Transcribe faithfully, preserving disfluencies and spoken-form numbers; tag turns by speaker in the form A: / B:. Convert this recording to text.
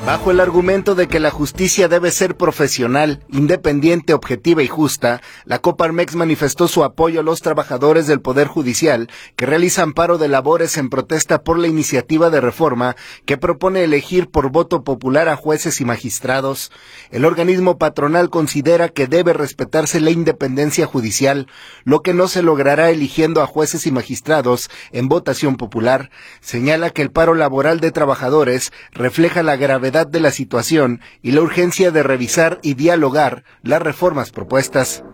A: Bajo el argumento de que la justicia debe ser profesional, independiente, objetiva y justa, la Coparmex manifestó su apoyo a los trabajadores del Poder Judicial que realizan paro de labores en protesta por la iniciativa de reforma que propone elegir por voto popular a jueces y magistrados. El organismo patronal considera que debe respetarse la independencia judicial, lo que no se logrará eligiendo a jueces y magistrados en votación popular. Señala que el paro laboral de trabajadores refleja la gravedad de la situación y la urgencia de revisar y dialogar las reformas propuestas.